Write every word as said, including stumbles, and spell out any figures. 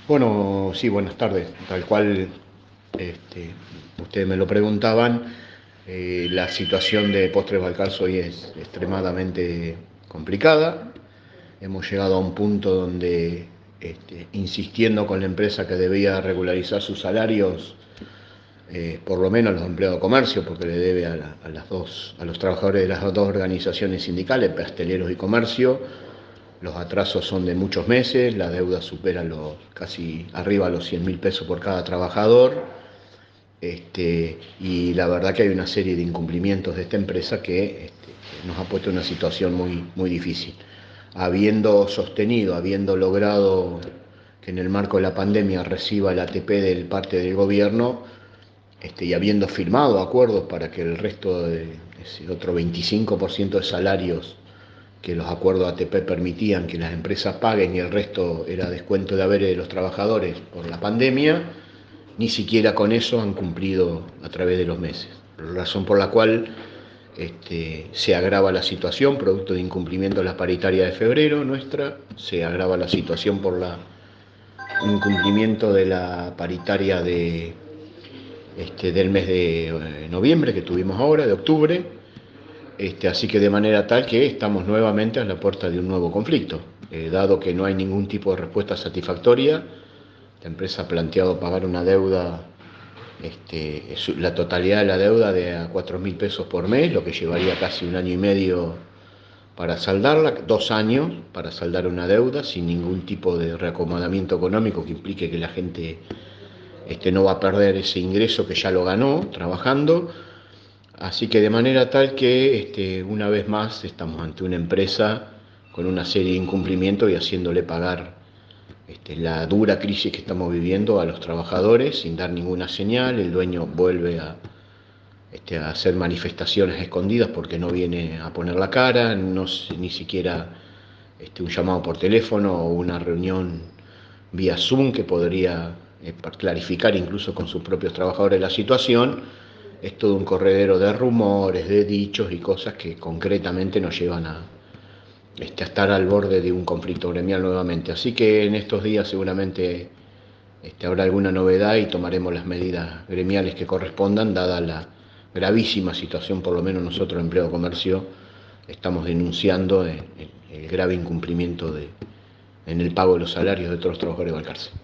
Bueno, sí, buenas tardes. Tal cual este, ustedes me lo preguntaban, eh, la situación de Postres Balcarce hoy es extremadamente complicada. Hemos llegado a un punto donde, este, insistiendo con la empresa que debía regularizar sus salarios, eh, por lo menos los empleados de comercio, porque le debe a, la, a, las dos, a los trabajadores de las dos organizaciones sindicales, pasteleros y comercio. Los atrasos son de muchos meses, la deuda supera los, casi arriba a los cien mil pesos por cada trabajador. Este, y la verdad que hay una serie de incumplimientos de esta empresa que este, nos ha puesto en una situación muy, muy difícil. Habiendo sostenido, habiendo logrado que en el marco de la pandemia reciba el A T P de parte del gobierno, este, y habiendo firmado acuerdos para que el resto, de, ese otro veinticinco por ciento de salarios que los acuerdos A T P permitían que las empresas paguen y el resto era descuento de haberes de los trabajadores por la pandemia, ni siquiera con eso han cumplido a través de los meses. Razón por la cual este, se agrava la situación, producto de incumplimiento de la paritaria de febrero nuestra, se agrava la situación por la incumplimiento de la paritaria de, este, del mes de eh, noviembre que tuvimos ahora, de octubre. Este, así que de manera tal que estamos nuevamente a la puerta de un nuevo conflicto. Eh, dado que no hay ningún tipo de respuesta satisfactoria, la empresa ha planteado pagar una deuda, este, la totalidad de la deuda de a cuatro mil pesos por mes, lo que llevaría casi un año y medio para saldarla, dos años para saldar una deuda sin ningún tipo de reacomodamiento económico que implique que la gente este, no va a perder ese ingreso que ya lo ganó trabajando. Así que de manera tal que este, una vez más estamos ante una empresa con una serie de incumplimientos y haciéndole pagar este, la dura crisis que estamos viviendo a los trabajadores sin dar ninguna señal. El dueño vuelve a, este, a hacer manifestaciones escondidas porque no viene a poner la cara, no, ni siquiera este, un llamado por teléfono o una reunión vía Zoom que podría eh, clarificar incluso con sus propios trabajadores la situación. Es todo un corredero de rumores, de dichos y cosas que concretamente nos llevan a, este, a estar al borde de un conflicto gremial nuevamente. Así que en estos días seguramente este, habrá alguna novedad y tomaremos las medidas gremiales que correspondan, dada la gravísima situación, por lo menos nosotros, Empleo Comercio, estamos denunciando el, el grave incumplimiento de, en el pago de los salarios de todos los trabajadores de Balcarce.